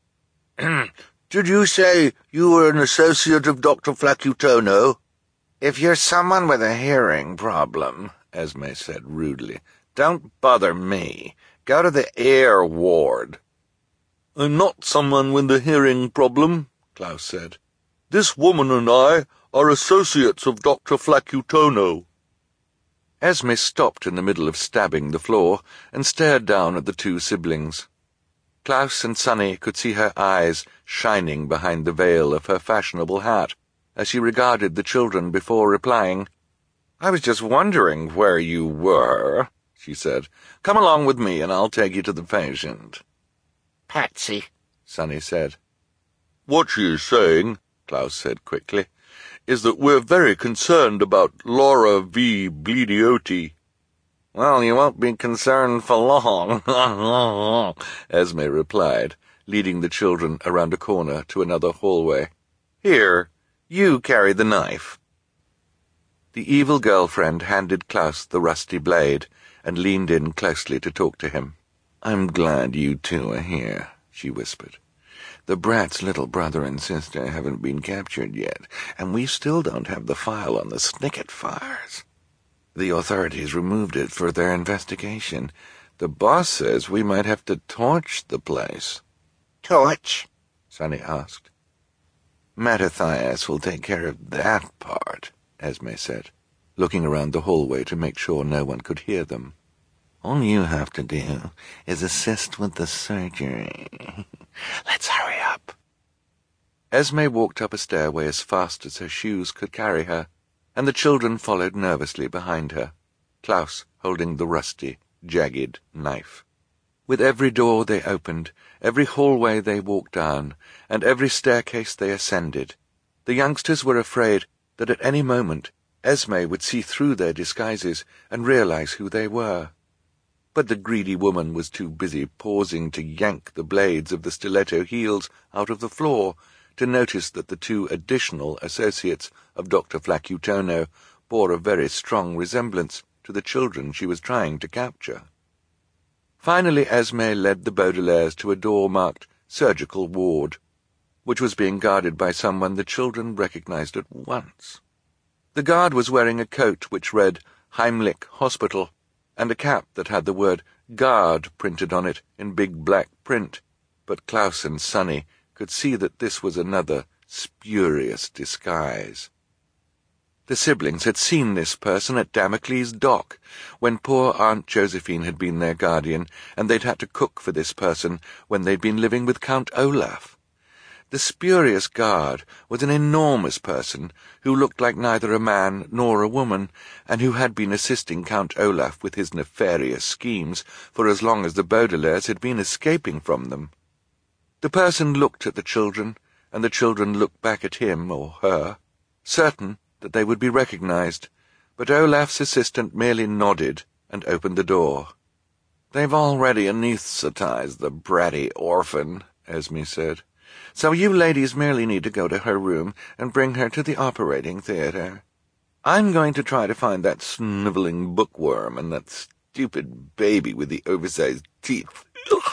"Did you say you were an associate of Doctor Flacutono?" "If you're someone with a hearing problem," Esme said rudely, "don't bother me. Go to the air ward." "I'm not someone with a hearing problem," Klaus said. "This woman and I are associates of Doctor Flacutono." Esme stopped in the middle of stabbing the floor and stared down at the two siblings. Klaus and Sunny could see her eyes shining behind the veil of her fashionable hat as she regarded the children before replying. "I was just wondering where you were," she said. "Come along with me and I'll take you to the patient." "Patsy," Sunny said. "What she is saying," Klaus said quickly, "is that we're very concerned about Laura V. Bleediotti." "Well, you won't be concerned for long," Esme replied, leading the children around a corner to another hallway. "Here, you carry the knife." The evil girlfriend handed Klaus the rusty blade and leaned in closely to talk to him. "I'm glad you two are here," she whispered. "The Brat's little brother and sister haven't been captured yet, and we still don't have the file on the Snicket fires. The authorities removed it for their investigation. The boss says we might have to torch the place." "Torch?" Sunny asked. "Mattathias will take care of that part," Esme said, looking around the hallway to make sure no one could hear them. "All you have to do is assist with the surgery. Let's hurry up." Esme walked up a stairway as fast as her shoes could carry her, and the children followed nervously behind her, Klaus holding the rusty, jagged knife. With every door they opened, every hallway they walked down, and every staircase they ascended, the youngsters were afraid that at any moment Esme would see through their disguises and realize who they were. But the greedy woman was too busy pausing to yank the blades of the stiletto heels out of the floor to notice that the two additional associates of Doctor Flacutono bore a very strong resemblance to the children she was trying to capture. Finally, Esme led the Baudelaires to a door marked Surgical Ward, which was being guarded by someone the children recognized at once. The guard was wearing a coat which read Heimlich Hospital, and a cap that had the word Guard printed on it in big black print, but Klaus and Sunny could see that this was another spurious disguise. The siblings had seen this person at Damocles Dock, when poor Aunt Josephine had been their guardian, and they'd had to cook for this person when they'd been living with Count Olaf. The spurious guard was an enormous person who looked like neither a man nor a woman, and who had been assisting Count Olaf with his nefarious schemes for as long as the Baudelaires had been escaping from them. The person looked at the children, and the children looked back at him or her, certain that they would be recognized, but Olaf's assistant merely nodded and opened the door. "They've already anesthetized the bratty orphan," Esme said. "So you ladies merely need to go to her room and bring her to the operating theatre. I'm going to try to find that snivelling bookworm and that stupid baby with the oversized teeth.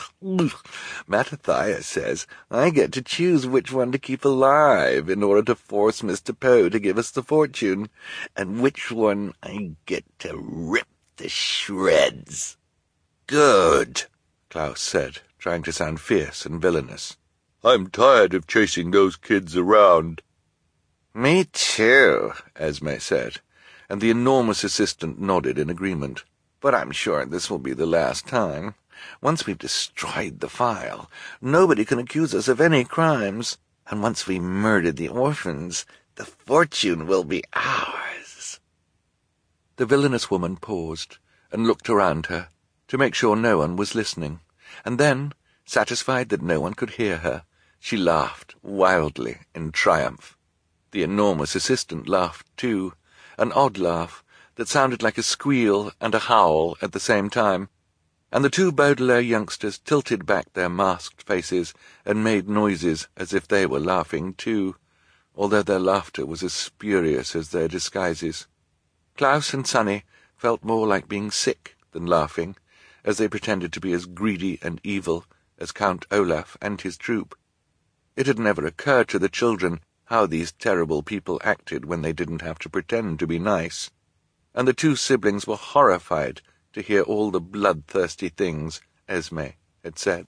Mattathias says I get to choose which one to keep alive in order to force Mister Poe to give us the fortune, and which one I get to rip to shreds." "Good," Klaus said, trying to sound fierce and villainous. "I'm tired of chasing those kids around." "Me too," Esme said, and the enormous assistant nodded in agreement. "But I'm sure this will be the last time. Once we've destroyed the file, nobody can accuse us of any crimes, and once we murdered the orphans, the fortune will be ours." The villainous woman paused and looked around her to make sure no one was listening, and then, satisfied that no one could hear her, she laughed wildly in triumph. The enormous assistant laughed too, an odd laugh that sounded like a squeal and a howl at the same time, and the two Baudelaire youngsters tilted back their masked faces and made noises as if they were laughing too, although their laughter was as spurious as their disguises. Klaus and Sunny felt more like being sick than laughing, as they pretended to be as greedy and evil as Count Olaf and his troop. It had never occurred to the children how these terrible people acted when they didn't have to pretend to be nice, and the two siblings were horrified to hear all the bloodthirsty things Esme had said.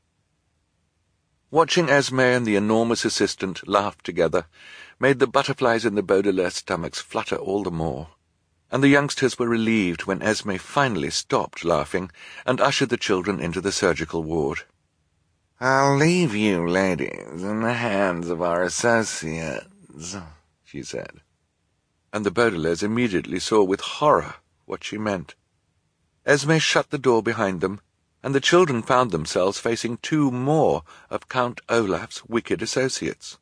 Watching Esme and the enormous assistant laugh together made the butterflies in the Baudelaire stomachs flutter all the more, and the youngsters were relieved when Esme finally stopped laughing and ushered the children into the surgical ward. "I'll leave you ladies in the hands of our associates," she said, and the Baudelaires immediately saw with horror what she meant. Esme shut the door behind them, and the children found themselves facing two more of Count Olaf's wicked associates.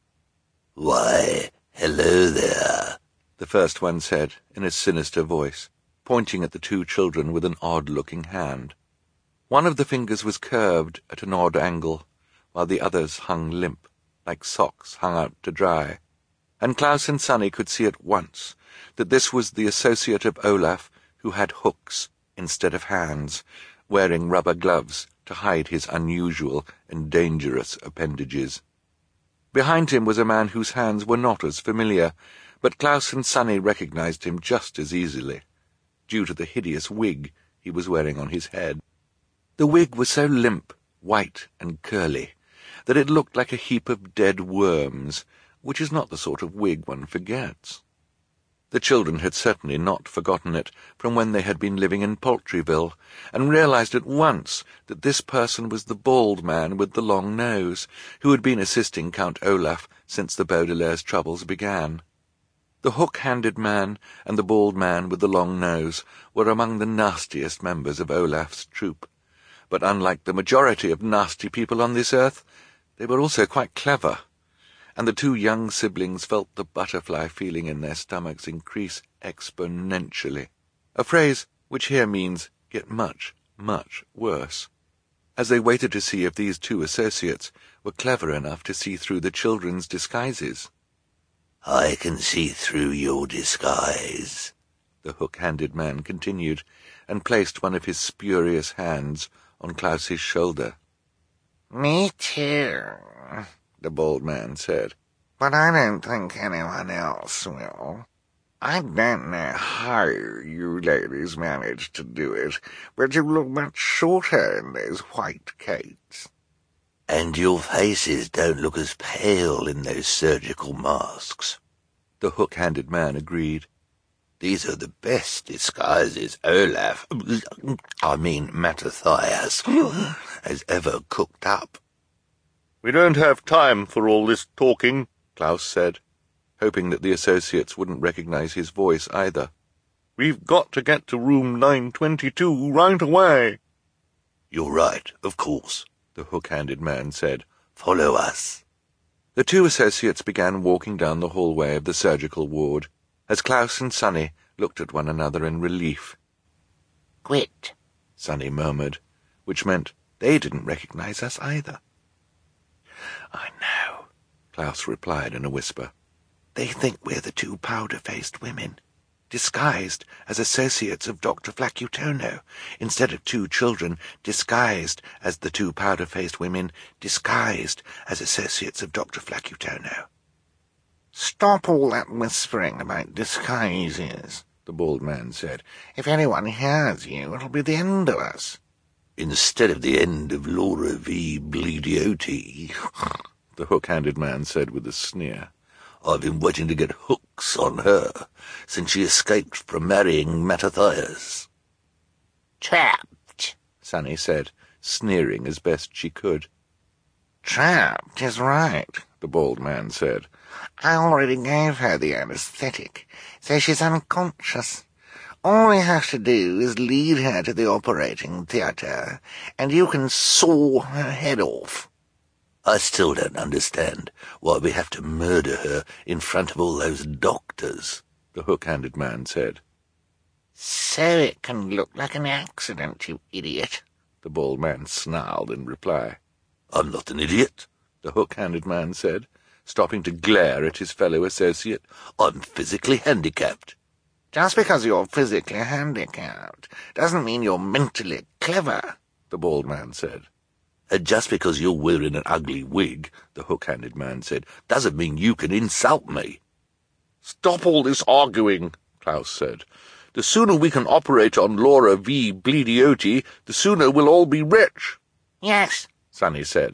"Why, hello there," the first one said in a sinister voice, pointing at the two children with an odd-looking hand. One of the fingers was curved at an odd angle, while the others hung limp, like socks hung out to dry, and Klaus and Sunny could see at once that this was the associate of Olaf who had hooks instead of hands, wearing rubber gloves to hide his unusual and dangerous appendages. Behind him was a man whose hands were not as familiar, but Klaus and Sunny recognized him just as easily, due to the hideous wig he was wearing on his head. The wig was so limp, white and curly, that it looked like a heap of dead worms, which is not the sort of wig one forgets. The children had certainly not forgotten it from when they had been living in Poultryville, and realized at once that this person was the bald man with the long nose, who had been assisting Count Olaf since the Baudelaire's troubles began. The hook-handed man and the bald man with the long nose were among the nastiest members of Olaf's troop, but unlike the majority of nasty people on this earth, they were also quite clever, and the two young siblings felt the butterfly feeling in their stomachs increase exponentially, a phrase which here means get much, much worse, as they waited to see if these two associates were clever enough to see through the children's disguises. "I can see through your disguise," the hook-handed man continued, and placed one of his spurious hands on Klaus's shoulder. Me too, the bald man said. But I don't think anyone else will. I don't know how you ladies managed to do it, but you look much shorter in those white coats. "And your faces don't look as pale in those surgical masks," the hook-handed man agreed. "These are the best disguises Olaf, I mean Mattathias, has ever cooked up." We don't have time for all this talking, Klaus said, hoping that the associates wouldn't recognize his voice either. We've got to get to room nine twenty-two right away. You're right, of course, the hook-handed man said. Follow us. The two associates began walking down the hallway of the surgical ward, as Klaus and Sonny looked at one another in relief. Quit, Sonny murmured, which meant they didn't recognize us either. I know, Klaus replied in a whisper. They think we're the two powder-faced women, disguised as associates of Doctor Flacutono, instead of two children disguised as the two powder-faced women, disguised as associates of Doctor Flacutono. Stop all that whispering about disguises, the bald man said. If anyone hears you, it'll be the end of us. Instead of the end of Laura V. Bleediotti, the hook-handed man said with a sneer. I've been waiting to get hooks on her since she escaped from marrying Mattathias. Trapped, Sonny said, sneering as best she could. Trapped is right, the bald man said. I already gave her the anesthetic, so she's unconscious. All we have to do is lead her to the operating theatre, and you can saw her head off. I still don't understand why we have to murder her in front of all those doctors, the hook-handed man said. So it can look like an accident, you idiot, the bald man snarled in reply. I'm not an idiot, the hook-handed man said, stopping to glare at his fellow associate. I'm physically handicapped. Just because you're physically handicapped doesn't mean you're mentally clever, the bald man said. And just because you're wearing an ugly wig, the hook-handed man said, doesn't mean you can insult me. Stop all this arguing, Klaus said. The sooner we can operate on Laura V. Bleediotti, the sooner we'll all be rich. Yes, Sonny said.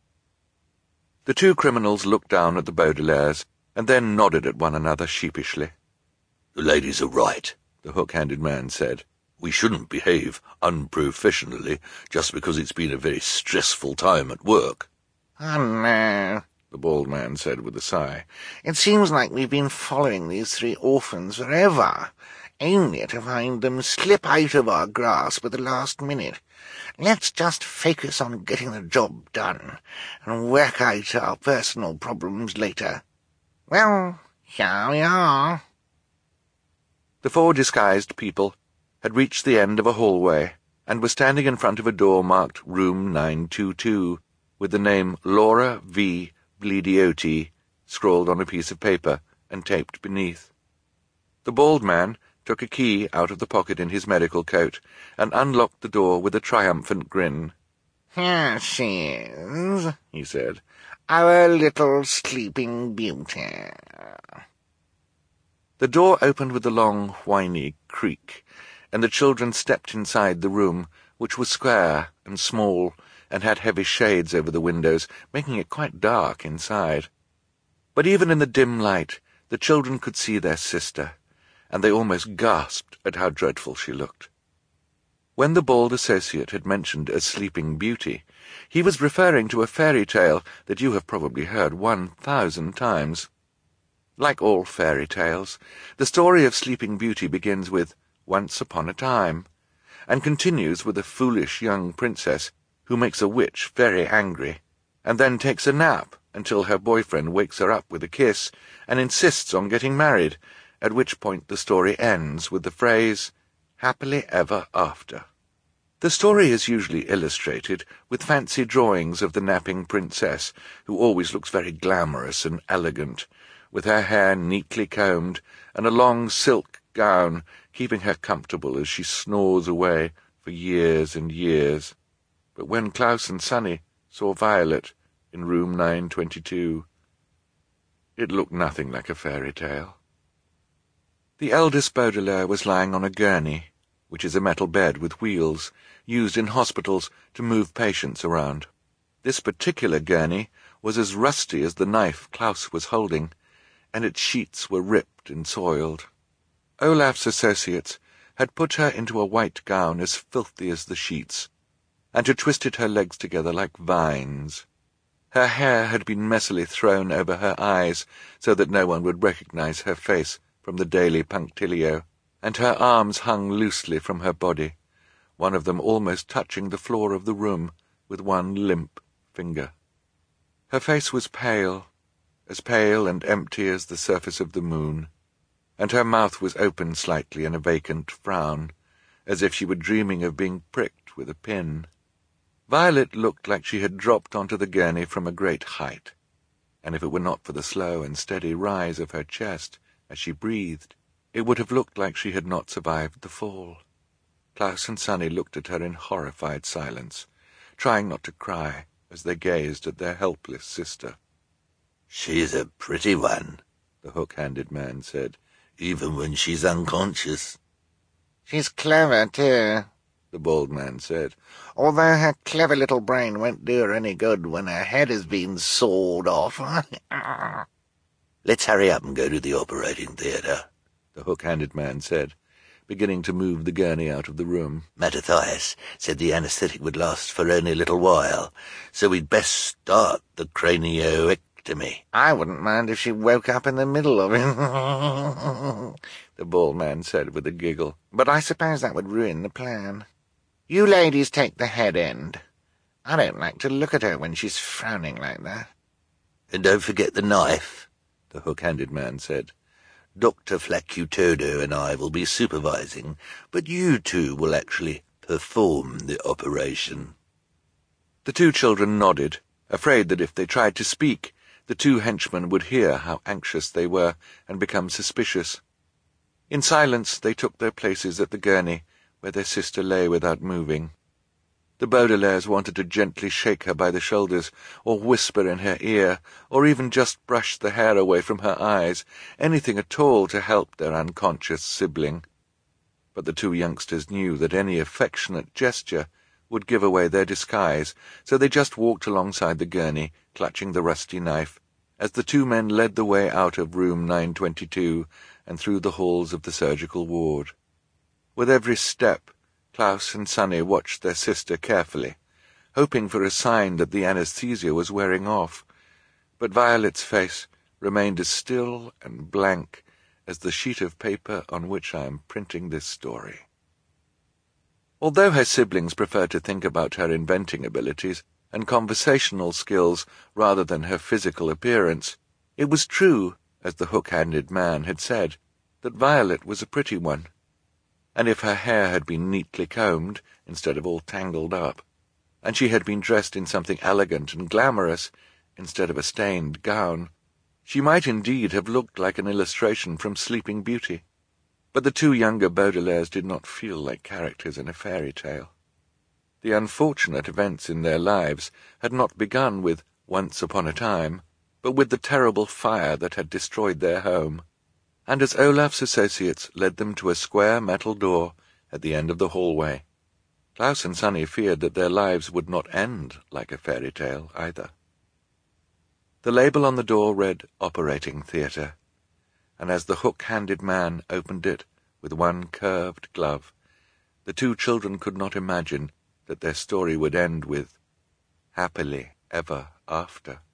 The two criminals looked down at the Baudelaires, and then nodded at one another sheepishly. The ladies are right, the hook-handed man said. We shouldn't behave unprofessionally just because it's been a very stressful time at work. Oh, no, the bald man said with a sigh. It seems like we've been following these three orphans forever, only to find them slip out of our grasp at the last minute. Let's just focus on getting the job done, and work out our personal problems later. Well, here we are. The four disguised people had reached the end of a hallway, and were standing in front of a door marked Room nine twenty-two, with the name Laura V. Bleediotti scrawled on a piece of paper and taped beneath. The bald man took a key out of the pocket in his medical coat, and unlocked the door with a triumphant grin. Here she is, he said, our little sleeping beauty. The door opened with a long, whiny creak, and the children stepped inside the room, which was square and small, and had heavy shades over the windows, making it quite dark inside. But even in the dim light, the children could see their sister, and they almost gasped at how dreadful she looked. When the bald associate had mentioned a sleeping beauty, he was referring to a fairy tale that you have probably heard one thousand times. Like all fairy tales, the story of Sleeping Beauty begins with once upon a time, and continues with a foolish young princess who makes a witch very angry, and then takes a nap until her boyfriend wakes her up with a kiss and insists on getting married, at which point the story ends with the phrase, happily ever after. The story is usually illustrated with fancy drawings of the napping princess, who always looks very glamorous and elegant, with her hair neatly combed and a long silk gown keeping her comfortable as she snores away for years and years. But when Klaus and Sonny saw Violet in room nine twenty-two, it looked nothing like a fairy tale. The eldest Baudelaire was lying on a gurney, which is a metal bed with wheels, used in hospitals to move patients around. This particular gurney was as rusty as the knife Klaus was holding, and its sheets were ripped and soiled. Olaf's associates had put her into a white gown as filthy as the sheets, and had twisted her legs together like vines. Her hair had been messily thrown over her eyes so that no one would recognize her face from the daily punctilio, and her arms hung loosely from her body, one of them almost touching the floor of the room with one limp finger. Her face was pale, as pale and empty as the surface of the moon, and her mouth was open slightly in a vacant frown, as if she were dreaming of being pricked with a pin. Violet looked like she had dropped onto the gurney from a great height, and if it were not for the slow and steady rise of her chest as she breathed, it would have looked like she had not survived the fall. Klaus and Sunny looked at her in horrified silence, trying not to cry as they gazed at their helpless sister. "She's a pretty one," the hook-handed man said, "even when she's unconscious." "She's clever, too," the bald man said, "although her clever little brain won't do her any good when her head has been sawed off." "Let's hurry up and go to the operating theatre," the hook-handed man said, beginning to move the gurney out of the room. "Mattathias said the anaesthetic would last for only a little while, so we'd best start the cranioectomy." "I wouldn't mind if she woke up in the middle of it," the bald man said with a giggle, "but I suppose that would ruin the plan. You ladies take the head end. I don't like to look at her when she's frowning like that." "And don't forget the knife," the hook-handed man said. "Doctor Flacutodo and I will be supervising, but you two will actually perform the operation." The two children nodded, afraid that if they tried to speak, the two henchmen would hear how anxious they were and become suspicious. In silence they took their places at the gurney, where their sister lay without moving. The Baudelaires wanted to gently shake her by the shoulders, or whisper in her ear, or even just brush the hair away from her eyes, anything at all to help their unconscious sibling. But the two youngsters knew that any affectionate gesture would give away their disguise, so they just walked alongside the gurney, clutching the rusty knife, as the two men led the way out of room nine twenty-two and through the halls of the surgical ward. With every step, Klaus and Sunny watched their sister carefully, hoping for a sign that the anesthesia was wearing off, but Violet's face remained as still and blank as the sheet of paper on which I am printing this story. Although her siblings preferred to think about her inventing abilities and conversational skills rather than her physical appearance, it was true, as the hook-handed man had said, that Violet was a pretty one. And if her hair had been neatly combed instead of all tangled up, and she had been dressed in something elegant and glamorous instead of a stained gown, she might indeed have looked like an illustration from Sleeping Beauty. But the two younger Baudelaires did not feel like characters in a fairy tale. The unfortunate events in their lives had not begun with once upon a time, but with the terrible fire that had destroyed their home, and as Olaf's associates led them to a square metal door at the end of the hallway, Klaus and Sunny feared that their lives would not end like a fairy tale either. The label on the door read Operating Theatre, and as the hook-handed man opened it with one curved glove, the two children could not imagine that their story would end with Happily Ever After.